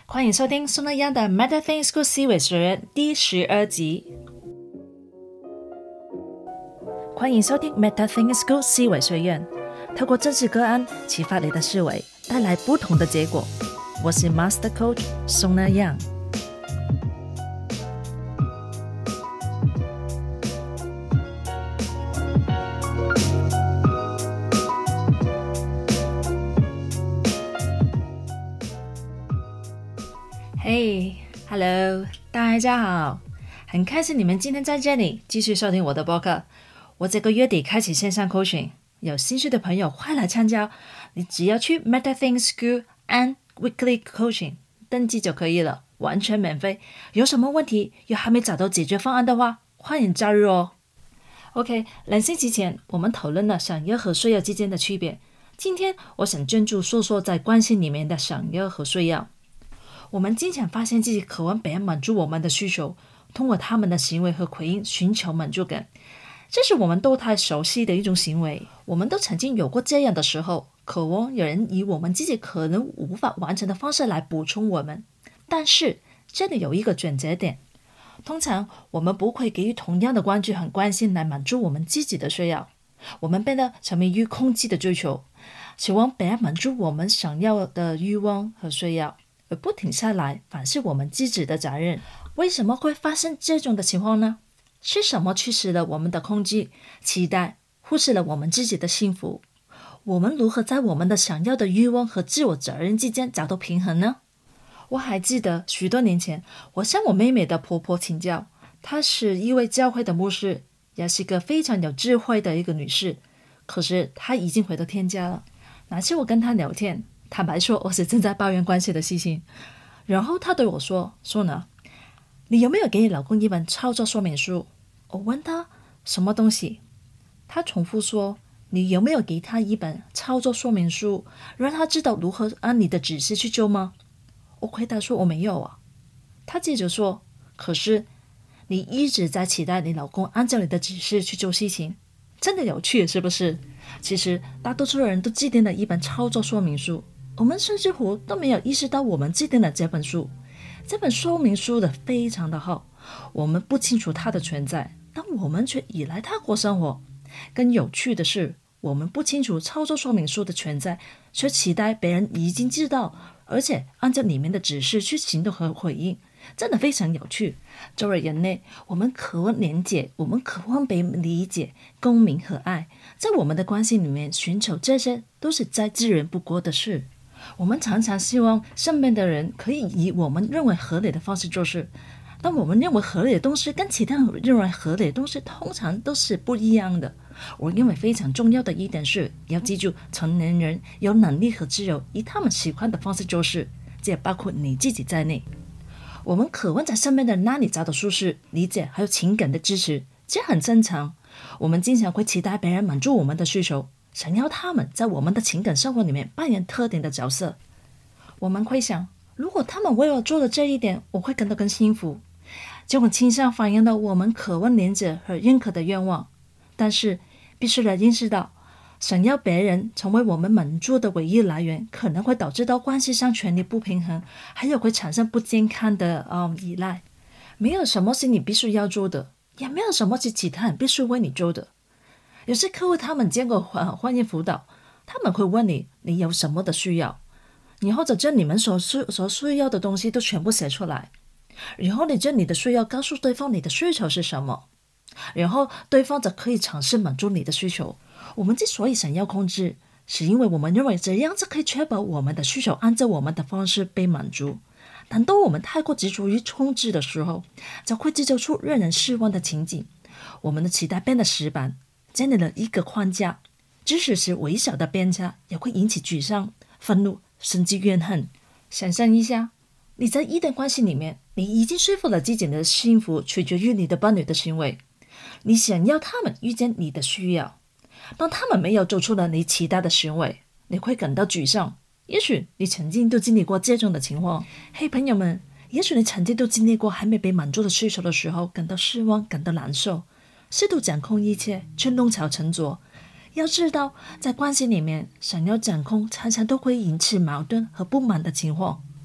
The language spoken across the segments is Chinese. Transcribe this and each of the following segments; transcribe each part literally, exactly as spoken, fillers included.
欢迎收听苏那样的 MetaThings School 思维学院第十二集。欢迎收听 MetaThings School 思维学院，透过真实个案启发你的思维，带来不同的结果。我是 Master Coach 苏那样。嘿、hey, Hello， 大家好，很开心你们今天在这里继续收听我的播客。我这个月底开启线上 coaching， 有兴趣的朋友快来参加。你只要去 MetaThings School and Weekly Coaching 登记就可以了，完全免费。有什么问题又还没找到解决方案的话，欢迎加入哦。OK， 两星期前我们讨论了想要和需要之间的区别。今天我想专注说说在关系里面的想要和需要。我们经常发现自己渴望别人满足我们的需求，通过他们的行为和回应寻求满足感。这是我们都太熟悉的一种行为，我们都曾经有过这样的时候，渴望有人以我们自己可能无法完成的方式来补充我们。但是这里有一个转折点，通常我们不会给予同样的关注和关心来满足我们自己的需要，我们变得沉迷于空寂的追求，希望别人满足我们想要的欲望和需要，而不停下来反思我们自己的责任。为什么会发生这种的情况呢？是什么驱使了我们的恐惧、期待，忽视了我们自己的幸福？我们如何在我们的想要的欲望和自我责任之间找到平衡呢？我还记得许多年前，我向我妹妹的婆婆请教，她是一位教会的牧师，也是个非常有智慧的一个女士，可是她已经回到天家了。那次我跟她聊天，坦白说我是正在抱怨关系的事情，然后她对我说说呢，你有没有给你老公一本操作说明书？我问她什么东西，她重复说，你有没有给他一本操作说明书，让他知道如何按你的指示去做吗？我回答说我没有啊。她接着说，可是你一直在期待你老公按照你的指示去做事情，真的有趣是不是？其实大多数人都制定了一本操作说明书，我们甚至乎都没有意识到我们制定了这本书。这本说明书的非常的厚，我们不清楚它的存在，但我们却依赖它过生活。更有趣的是，我们不清楚操作说明书的存在，却期待别人已经知道，而且按照里面的指示去行动和回应，真的非常有趣。作为人类，我们渴望连结，我们渴望被理解、公平和爱，在我们的关系里面寻求这些都是再自然不过的事。我们常常希望身边的人可以以我们认为合理的方式做事，但我们认为合理的东西跟其他人认为合理的东西通常都是不一样的。我认为非常重要的一点是，要记住成年人有能力和自由以他们喜欢的方式做事，这也包括你自己在内。我们渴望在身边的人那里找到舒适、理解还有情感的支持，这很正常。我们经常会期待别人满足我们的需求，想要他们在我们的情感生活里面扮演特定的角色。我们会想，如果他们为我做了这一点，我会感到更幸福。这种倾向反映了我们渴望连接和认可的愿望，但是必须得认识到，想要别人成为我们满足的唯一来源，可能会导致到关系上权力不平衡，还有会产生不健康的、嗯、依赖。没有什么是你必须要做的，也没有什么是其他人必须为你做的。有些客户他们见过婚姻辅导，他们会问你，你有什么的需要，你或者将你们所需所需要的东西都全部写出来，然后你将你的需要告诉对方你的需求是什么，然后对方则可以尝试满足你的需求。我们之所以想要控制，是因为我们认为这样子可以确保我们的需求按照我们的方式被满足。但当我们太过执着于控制的时候，就会制造出让人失望的情景。我们的期待变得死板，建立了一个框架，即使是微小的变化也会引起沮丧、愤怒甚至怨恨。想象一下，你在一段关系里面，你已经说服了自己的幸福取决于你的伴侣的行为，你想要他们遇见你的需要，当他们没有做出了你期待的行为，你会感到沮丧。也许你曾经都经历过这种的情况。嘿，朋友们，也许你曾经都经历过还没被满足的需求的时候，感到失望，感到难受，试图掌控一切，却弄巧成拙。要知道，在关系里面，想要掌控常常都会引起矛盾和不满的情况。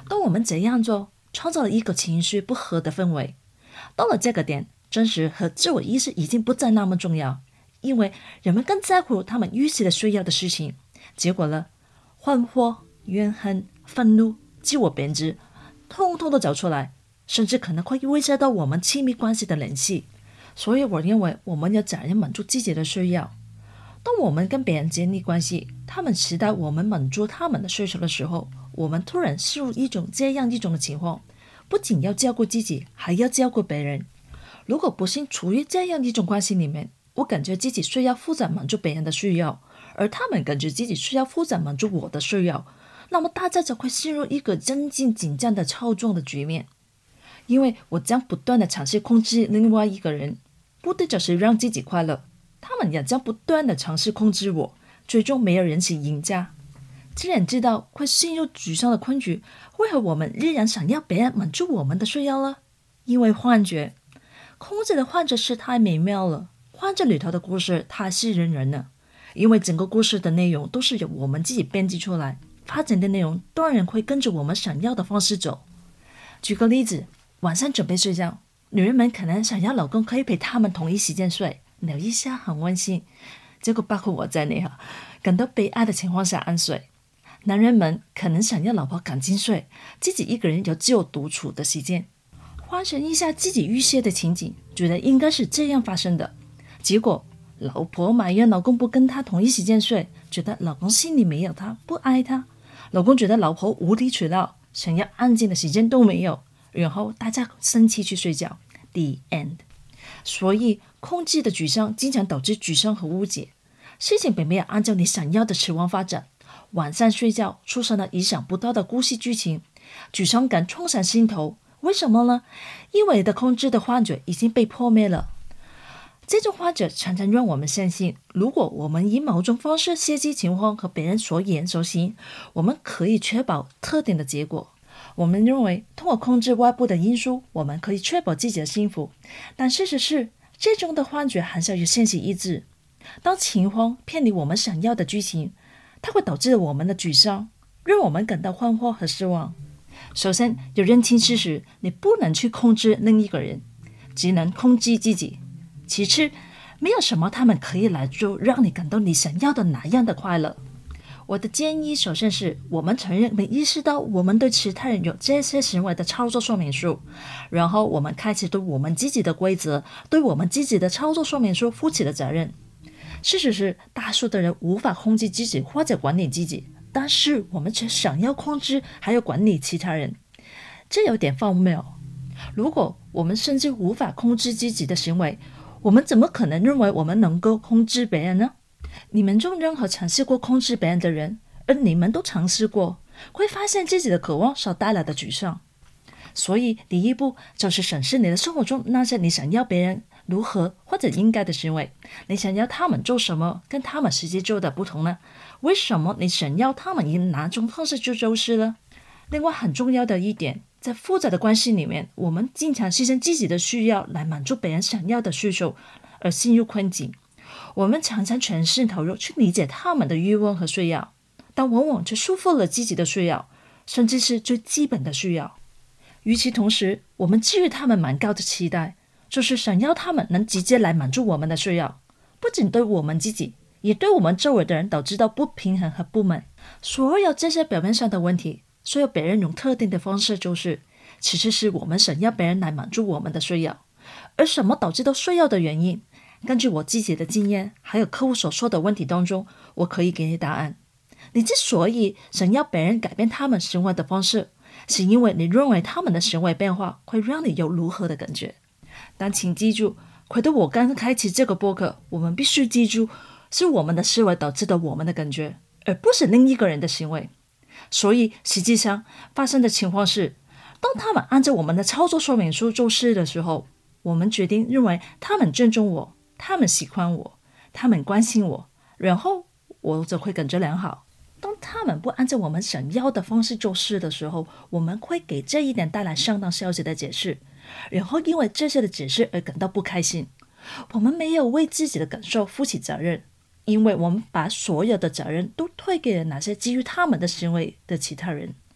当我们这样做，创造了一个情绪不和的氛围。到了这个点，真实和自我意识已经不再那么重要，因为人们更在乎他们预期的需要的事情。结果呢，幻惑、怨恨、愤怒、自我贬值通通都走出来，甚至可能会威胁到我们亲密关系的联系。所以我认为我们有责任满足自己的需要。当我们跟别人建立关系，他们期待我们满足他们的需求的时候，我们突然陷入一种这样一种的情况，不仅要照顾自己，还要照顾别人。如果不幸处于这样一种关系里面，我感觉自己需要负责满足别人的需要，而他们感觉自己需要负责满足我的需要，那么大家就会陷入一个增进紧张的操纵的局面。因为我将不断的尝试控制另外一个人，目的就是让自己快乐，他们也将不断的尝试控制我，最终没有人是赢家。既然知道会陷入沮丧的困局，为何我们依然想要别人满足我们的需要呢？因为幻觉。控制的幻觉是太美妙了，幻觉里头的故事太吸引人了，因为整个故事的内容都是由我们自己编辑出来，发展的内容当然会跟着我们想要的方式走。举个例子，晚上准备睡觉，女人们可能想要老公可以陪她们同一时间睡，聊一下很温馨，结果包括我在内哈，感到悲哀的情况下安睡。男人们可能想要老婆赶紧睡，自己一个人有自由独处的时间，幻想一下自己预设的情景，觉得应该是这样发生的。结果老婆埋怨老公不跟她同一时间睡，觉得老公心里没有她，不爱她。老公觉得老婆无理取闹，想要安静的时间都没有，然后大家生气去睡觉。 The end。 所以控制的沮丧经常导致沮丧和误解，事情并没有按照你想要的期望发展。晚上睡觉出现了意想不到的故事剧情，沮丧感冲上心头。为什么呢？因为你的控制的幻觉已经被破灭了。这种幻觉常常让我们相信，如果我们以某种方式设计情况和别人所言所行，我们可以确保特定的结果。我们认为通过控制外部的因素，我们可以确保自己的幸福，但事实是这种的幻觉很少与现实一致。当情况偏离我们想要的剧情，它会导致我们的沮丧，让我们感到困惑和失望。首先要认清事实，你不能去控制另一个人，只能控制自己。其次，没有什么他们可以来做让你感到你想要的那样的快乐。我的建议首先是，我们承认并意识到我们对其他人有这些行为的操作说明书，然后我们开始对我们自己的规则，对我们自己的操作说明书负起了责任。事实是，大数的人无法控制自己或者管理自己，但是我们却想要控制还有管理其他人，这有点荒谬。如果我们甚至无法控制自己的行为，我们怎么可能认为我们能够控制别人呢？你们中任何尝试过控制别人的人，而你们都尝试过，会发现自己的渴望所带来的沮丧。所以第一步就是审视你的生活中那些你想要别人如何或者应该的行为，你想要他们做什么跟他们实际做的不同呢？为什么你想要他们以哪种方式去做事呢？另外很重要的一点，在复杂的关系里面，我们经常牺牲自己的需要来满足别人想要的需求，而陷入困境。我们常常全身投入去理解他们的欲望和需要，但往往却束缚了自己的需要，甚至是最基本的需要。与其同时，我们基于他们蛮高的期待，就是想要他们能直接来满足我们的需要，不仅对我们自己，也对我们周围的人导致到不平衡和不满。所有这些表面上的问题，所有别人用特定的方式做事，其实是我们想要别人来满足我们的需要。而什么导致到需要的原因，根据我自己的经验还有客户所说的问题当中，我可以给你答案。你之所以想要别人改变他们行为的方式，是因为你认为他们的行为变化会让你有如何的感觉。但请记住，回到我刚刚开启这个播客，我们必须记住，是我们的思维导致的我们的感觉，而不是另一个人的行为。所以实际上发生的情况是，当他们按照我们的操作说明书做事的时候，我们决定认为他们尊重我，他们喜欢我，他们关心我，然后我就会感觉良好。当他们不按照我们想要的方式做事的时候，我们会给这一点带来相当消极的解释，然后因为这些的解释而感到不开心。我们没有为自己的感受负起责任，因为我们把所有的责任都推给了那些基于他们的行为的其他人。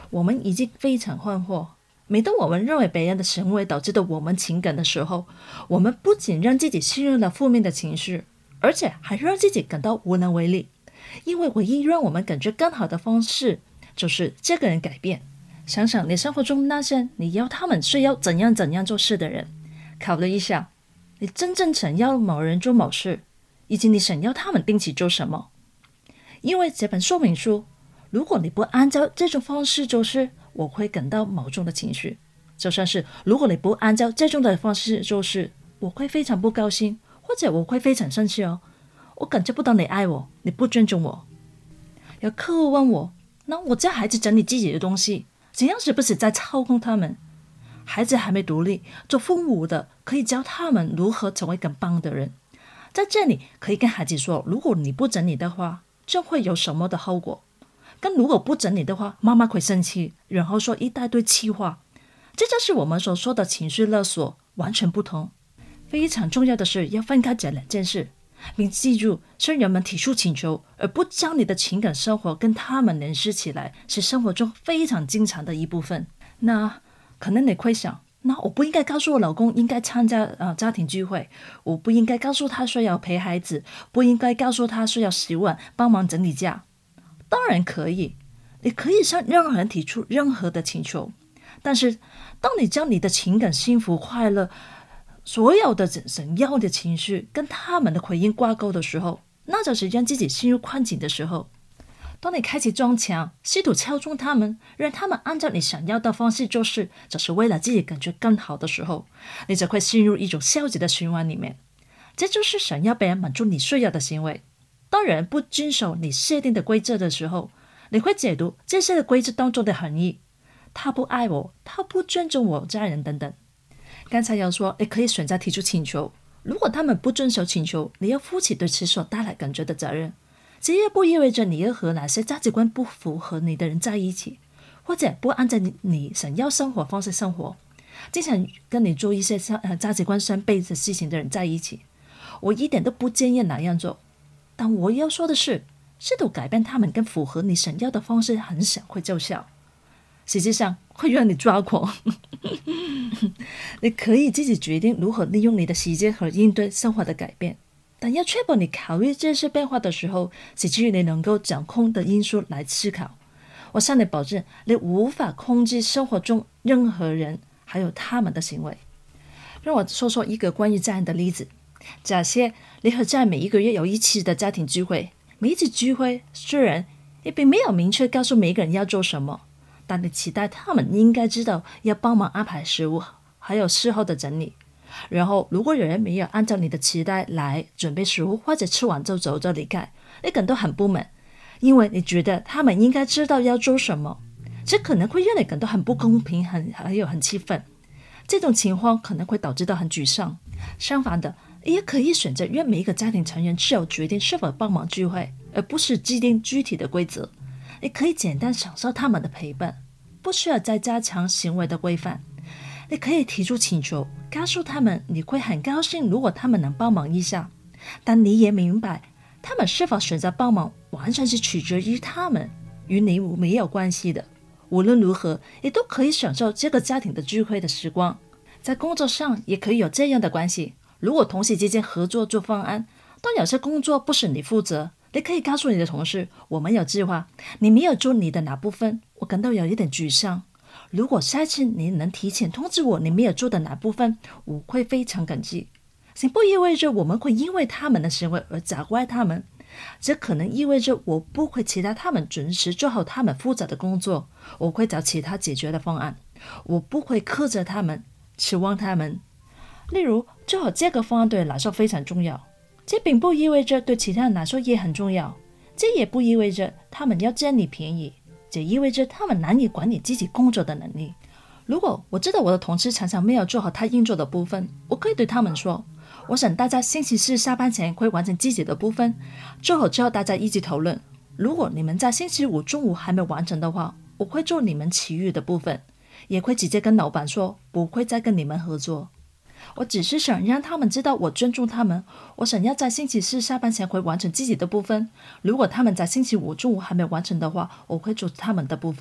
我们已经非常困惑。每当我们认为别人的行为导致的我们情感的时候，我们不仅让自己陷入了负面的情绪，而且还让自己感到无能为力。因为唯一让我们感觉更好的方式，就是这个人改变。想想你生活中那些你要他们是要怎样怎样做事的人，考虑一下，你真正想要某人做某事，以及你想要他们定期做什么。因为这本说明书，如果你不按照这种方式做事，我会感到某种的情绪。就算是如果你不按照这种的方式做事，我会非常不高兴，或者我会非常生气哦。我感觉不到你爱我，你不尊重我。有客户问我，那我教孩子整理自己的东西，怎样是不是在操控他们？孩子还没独立，做父母的可以教他们如何成为更棒的人。在这里可以跟孩子说，如果你不整理的话，这会有什么的后果？跟如果不整理的话，妈妈会生气，然后说一大堆气话。这就是我们所说的情绪勒索，完全不同。非常重要的是要分开这两件事，并记住，是人们提出请求，而不将你的情感生活跟他们联系起来，是生活中非常经常的一部分。那可能你会想，那我不应该告诉我老公应该参加、呃、家庭聚会，我不应该告诉他说要陪孩子，不应该告诉他说要洗碗，帮忙整理家。当然可以，你可以向任何人提出任何的请求，但是当你将你的情感、幸福、快乐所有的想要的情绪跟他们的回应挂钩的时候，那就是让自己陷入困境的时候。当你开始装强，试图敲中他们，让他们按照你想要的方式做事，只是为了自己感觉更好的时候，你就会陷入一种消极的循环里面。这就是想要别人满足你需要的行为。当人不遵守你设定的规则的时候，你会解读这些的规则当中的含义，他不爱我，他不尊重我家人等等。刚才有说你可以选择提出请求，如果他们不遵守请求，你要负起对此所带来感觉的责任。这也不意味着你要和哪些价值观不符合你的人在一起，或者不按照你想要生活方式生活，经常跟你做一些价值观相悖的事情的人在一起。我一点都不建议那样做，但我要说的是，试图改变他们更符合你想要的方式很少会奏效，实际上会让你抓狂。你可以自己决定如何利用你的时间和应对生活的改变，但要确保你考虑这些变化的时候，是基于你能够掌控的因素来思考。我向你保证，你无法控制生活中任何人还有他们的行为。让我说说一个关于这样的例子。假设你和在每一个月有一次的家庭聚会，每一次聚会虽然你并没有明确告诉每个人要做什么，但你期待他们应该知道要帮忙安排食物，还有事后的整理。然后如果有人没有按照你的期待来准备食物，或者吃完就走就离开，你感到很不满，因为你觉得他们应该知道要做什么。这可能会让你感到很不公平，很还有很气愤。这种情况可能会导致到很沮丧。相反的，你也可以选择让每一个家庭成员自由决定是否帮忙聚会，而不是制定具体的规则。你可以简单享受他们的陪伴，不需要再加强行为的规范。你可以提出请求，告诉他们你会很高兴如果他们能帮忙一下，但你也明白他们是否选择帮忙完全是取决于他们，与你没有关系的。无论如何，你都可以享受这个家庭的聚会的时光。在工作上也可以有这样的关系，如果同事之间合作做方案，当有些工作不是你负责，你可以告诉你的同事，我们有计划，你没有做你的哪部分，我感到有一点沮丧。如果下次你能提前通知我你没有做的哪部分，我会非常感激。这不意味着我们会因为他们的行为而责怪他们，这可能意味着我不会期待他们准时做好他们负责的工作，我会找其他解决的方案。我不会苛责他们，期望他们。例如，做好这个方案对你来说非常重要，这并不意味着对其他人来说也很重要。这也不意味着他们要占你便宜，这意味着他们难以管理自己工作的能力。如果我知道我的同事常常没有做好他应做的部分，我可以对他们说，我想大家星期四下班前会完成自己的部分，做好之后大家一起讨论。如果你们在星期五中午还没完成的话，我会做你们其余的部分，也会直接跟老板说不会再跟你们合作。我只是想让他们知道我尊重他们，我想要在星期四下班前会完成自己的部分，如果他们在星期五中午还没完成的话，我会做他们的部分，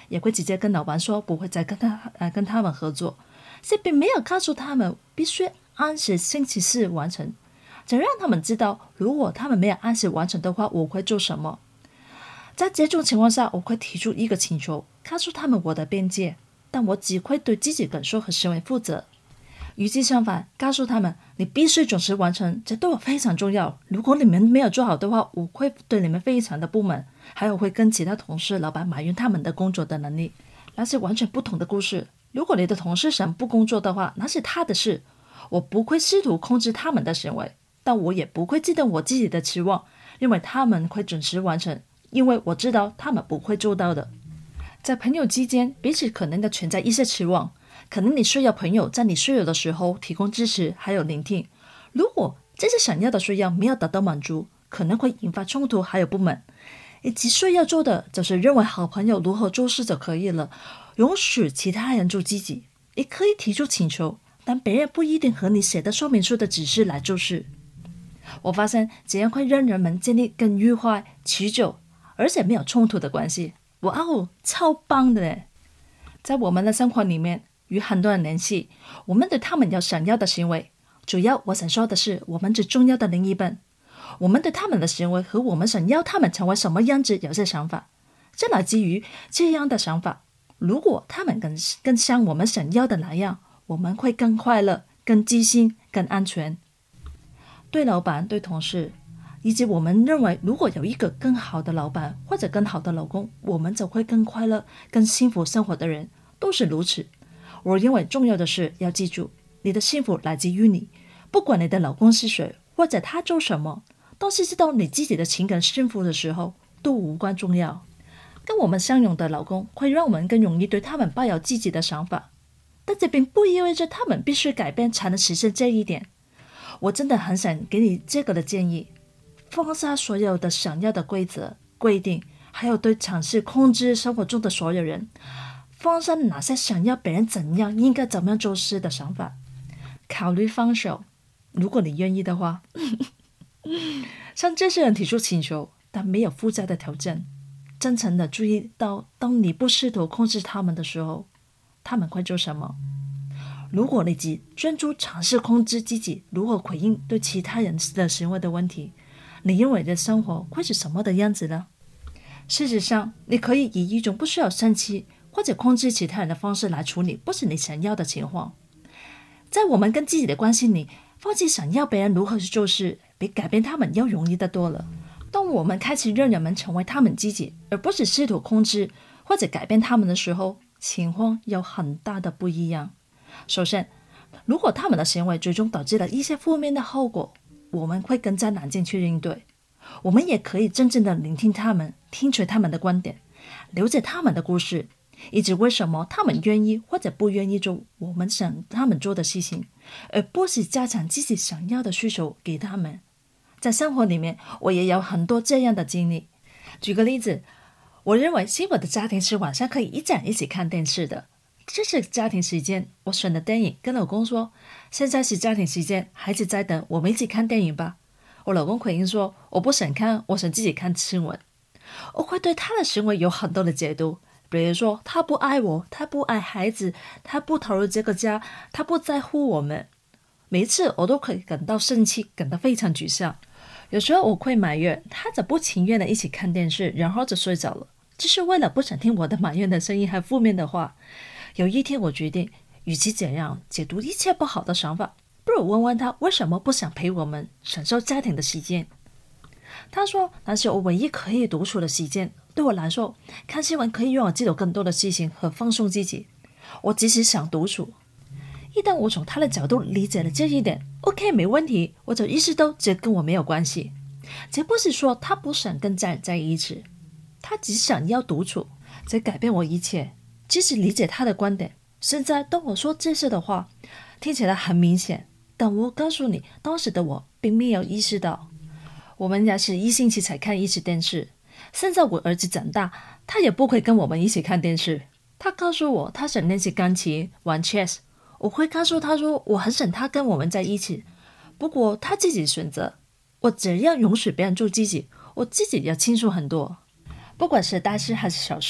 也会直接跟老板说不会再跟他、呃、跟他们合作，这并没有告诉他们必须按时星期四完成，只让他们知道如果他们没有按时完成的话我会做什么。在这种情况下，我会提出一个请求，告诉他们我的边界，但我只会对自己感受和行为负责。与其相反，告诉他们你必须准时完成，这对我非常重要，如果你们没有做好的话，我会对你们非常的不满，还有会跟其他同事老板埋怨他们的工作的能力。那是完全不同的故事。如果你的同事想不工作的话，那是他的事，我不会试图控制他们的行为，但我也不会制定我自己的期望，认为他们会准时完成，因为我知道他们不会做到的。在朋友之间，彼此可能的存在一些期望，可能你需要朋友在你需要的时候提供支持还有聆听，如果这些想要的需要没有得到满足，可能会引发冲突还有不满。以及需要做的就是认为好朋友如何做事就可以了，容许其他人做自己，也可以提出请求，但别人不一定和你写的说明书的指示来做事。我发现这样会让人们建立更愉快、持久而且没有冲突的关系。哇哦，超棒的耶！在我们的生活里面与很多人联系，我们对他们有想要的行为，主要我想说的是我们最重要的另一半，我们对他们的行为和我们想要他们成为什么样子有些想法，这来自于这样的想法，如果他们更更像我们想要的那样，我们会更快乐、更自信、更安全。对老板、对同事，以及我们认为如果有一个更好的老板或者更好的老公，我们就会更快乐、更幸福生活的人都是如此。我认为重要的是要记住，你的幸福来自于你，不管你的老公是谁或者他做什么，当是知道你自己的情感幸福的时候都无关重要。跟我们相拥的老公会让我们更容易对他们抱有自己的想法，但这并不意味着他们必须改变才能实现这一点。我真的很想给你这个的建议，放下所有的想要的规则、规定，还有对尝试控制生活中的所有人，放下哪些想要别人怎样、应该怎么样做事的想法，考虑放手。如果你愿意的话，向这些人提出请求，但没有附加的条件，真诚的注意到，当你不试图控制他们的时候，他们会做什么。如果你只专注尝试控制自己如何回应对其他人的行为的问题，你认为的生活会是什么的样子呢？事实上，你可以以一种不需要生气或者控制其他人的方式来处理不是你想要的情况。在我们跟自己的关系里，放弃想要别人如何去做事，比改变他们要容易得多了。当我们开始让人们成为他们自己，而不是试图控制或者改变他们的时候，情况有很大的不一样。首先，如果他们的行为最终导致了一些负面的后果，我们会更加冷静去应对。我们也可以真正的聆听他们，听取他们的观点，了解他们的故事，以及为什么他们愿意或者不愿意做我们想他们做的事情，而不是加强自己想要的需求给他们。在生活里面，我也有很多这样的经历。举个例子，我认为幸福的家庭是晚上可以一家人一起看电视的。这是家庭时间，我选的电影，跟老公说，现在是家庭时间，孩子在等，我们一起看电影吧。我老公回应说，我不想看，我想自己看新闻。我会对他的行为有很多的解读，比如说他不爱我，他不爱孩子，他不投入这个家，他不在乎我们。每一次我都可以感到生气，感到非常沮丧。有时候我会埋怨他怎不情愿的一起看电视，然后就睡着了，只是为了不想听我的埋怨的声音和负面的话。有一天我决定，与其这样解读一切不好的想法，不如问问他为什么不想陪我们享受家庭的时间。他说，那是我唯一可以独处的时间，对我来说，看新闻可以让我记得更多的事情和放松自己。我只是想独处。一旦我从他的角度理解了这一点 ，OK， 没问题，我就意识到这跟我没有关系。这不是说他不想跟家人在一起，他只想要独处，这改变我一切。即使理解他的观点，现在当我说这些的话，听起来很明显，但我告诉你，当时的我并没有意识到。我们家是一星期才看一次电视，现在我儿子长大，他也不会跟我们一起看电视。他告诉我他想练习钢琴、玩 chess， 我会告诉他说我很想他跟我们在一起，不过他自己选择。我只要容许别人做自己，我自己要清楚很多。不管是大事还是小事，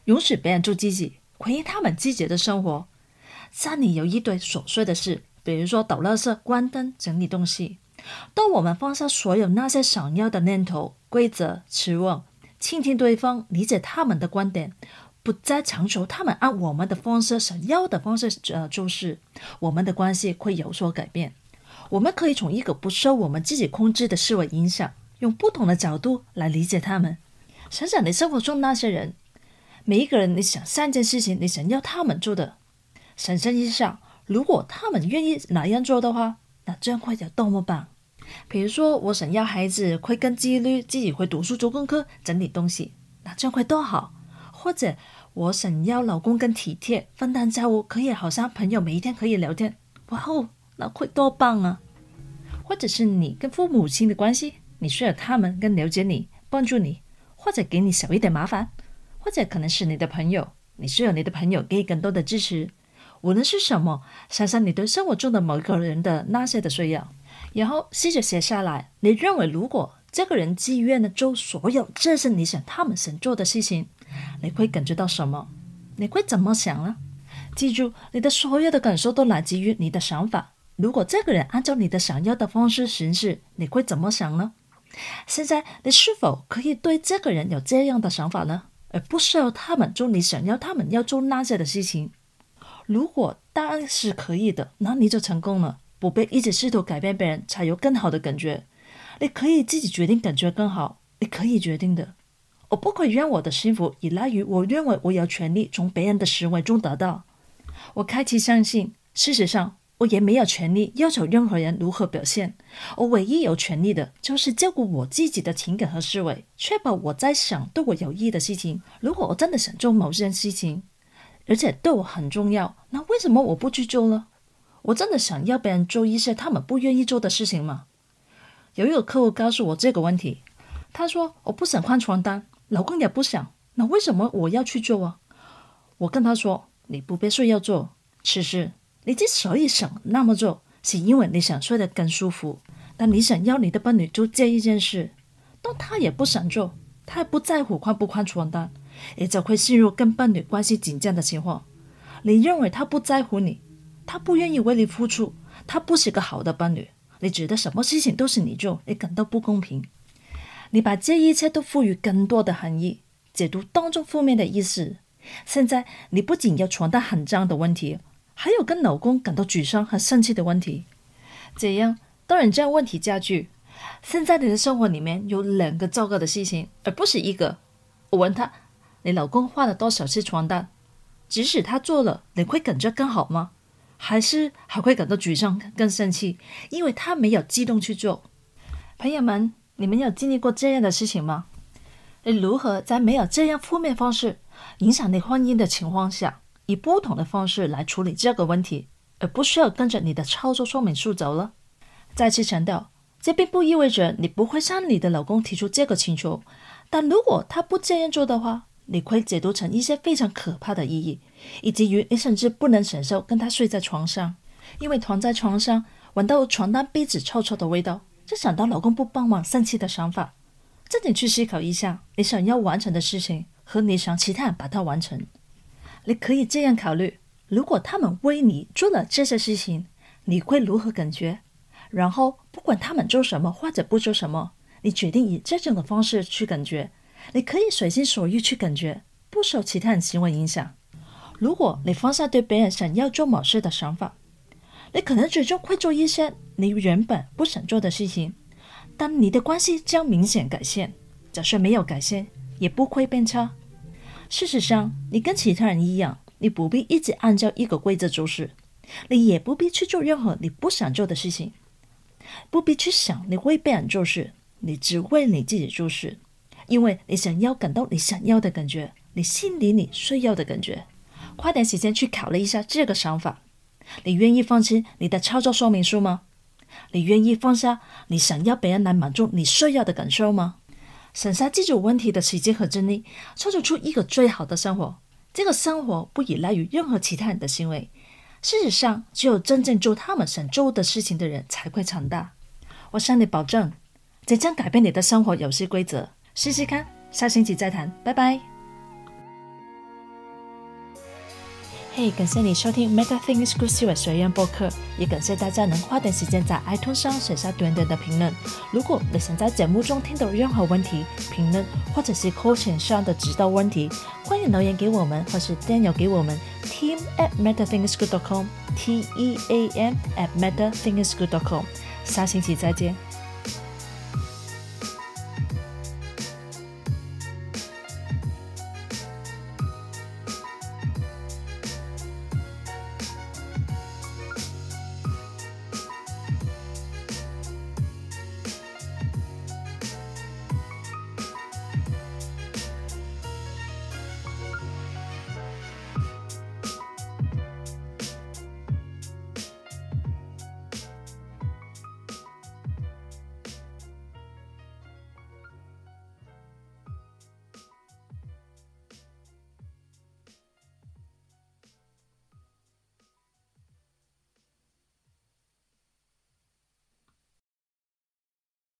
允许别人做自己，回应他们自己的生活。家里有一堆琐碎的事，比如说倒垃圾、关灯、整理东西。当我们放下所有那些想要的念头、规则、期望，倾听对方，理解他们的观点，不再强求他们按我们的方式、想要的方式呃做事，我们的关系会有所改变。我们可以从一个不受我们自己控制的思维影响，用不同的角度来理解他们。想想你生活中那些人，每一个人你想三件事情，你想要他们做的，想象一下，如果他们愿意哪样做的话，那这样会有多么棒。比如说我想要孩子会更纪律，自己会读书做功课整理东西，那这样会多好。或者我想要老公更体贴，分担家务，可以好像朋友每一天可以聊天，哇哦，那会多棒啊。或者是你跟父母亲的关系，你需要他们更了解你，帮助你，或者给你少一点麻烦。或者可能是你的朋友，你需要你的朋友给更多的支持。无论是什么，想想你对生活中的某一个人的那些的需要，然后试着写下来。你认为如果这个人自愿的做所有这是你想他们想做的事情，你会感觉到什么？你会怎么想呢？记住，你的所有的感受都来自于你的想法。如果这个人按照你的想要的方式行事，你会怎么想呢？现在你是否可以对这个人有这样的想法呢？而不是要他们做你想要他们要做那些的事情。如果答案是可以的，那你就成功了。不被一直试图改变别人才有更好的感觉。你可以自己决定感觉更好，你可以决定的。我不可以让我的幸福依赖于我认为我有权利从别人的行为中得到。我开始相信，事实上我也没有权利要求任何人如何表现。我唯一有权利的就是照顾我自己的情感和思维，确保我在想对我有益的事情。如果我真的想做某件事情，而且对我很重要，那为什么我不去做呢？我真的想要别人做一些他们不愿意做的事情吗？有一个客户告诉我这个问题，他说我不想换床单，老公也不想，那为什么我要去做啊？我跟他说，你不必须要做，其实你之所以想那么做，是因为你想睡得更舒服。但你想要你的伴侣做这一件事，当他也不想做，他也不在乎换不换床单，也就会陷入跟伴侣关系紧张的情况。你认为他不在乎你，他不愿意为你付出，他不是个好的伴侣，你觉得什么事情都是你做，你感到不公平。你把这一切都赋予更多的含义，解读当中负面的意思。现在你不仅有床单很脏的问题，还有跟老公感到沮丧和生气的问题。这样当然这样问题加剧。现在你的生活里面有两个糟糕的事情，而不是一个。我问他，你老公换了多少次床单？即使他做了，你会感觉更好吗？还是还会感到沮丧更生气，因为他没有自动去做。朋友们，你们有经历过这样的事情吗？你如何在没有这样负面方式影响你婚姻的情况下，以不同的方式来处理这个问题，而不需要跟着你的操作说明书走了？再次强调，这并不意味着你不会向你的老公提出这个请求，但如果他不这样做的话，你会解读成一些非常可怕的意义，以至于你甚至不能忍受跟他睡在床上，因为躺在床上闻到床单被子臭臭的味道，就想到老公不帮忙生气的想法。这点去思考一下，你想要完成的事情和你想其他人把它完成。你可以这样考虑，如果他们为你做了这些事情，你会如何感觉？然后不管他们做什么或者不做什么，你决定以这种的方式去感觉。你可以随心所欲去感觉，不受其他人行为影响。如果你放下对别人想要做某事的想法，你可能最终会做一些你原本不想做的事情，但你的关系将明显改善。就算没有改善，也不会变差。事实上，你跟其他人一样，你不必一直按照一个规则做事，你也不必去做任何你不想做的事情，不必去想你为别人做事，你只为你自己做事。因为你想要感到你想要的感觉，你心里你需要的感觉。花点时间去考虑一下这个想法。你愿意放弃你的操作说明书吗？你愿意放下你想要别人来满足你需要的感受吗？省下这种问题的时间和精力，创造出一个最好的生活。这个生活不依赖于任何其他人的行为。事实上，只有真正做他们想做的事情的人才会强大。我向你保证，这将改变你的生活游戏规则。试试看，下星期再谈，拜拜。 嘿，感谢你收听 Mega Things Good 思维学院播客，也感谢大家能花点时间在 iTunes 上写下短短的评论。如果你想在节目中听到任何问题、评论，或者是 coaching 上的指导问题，欢迎留言给我们，或是电邮给我们 team at mega things good dot com T E A M at mega things good dot com。下星期再见。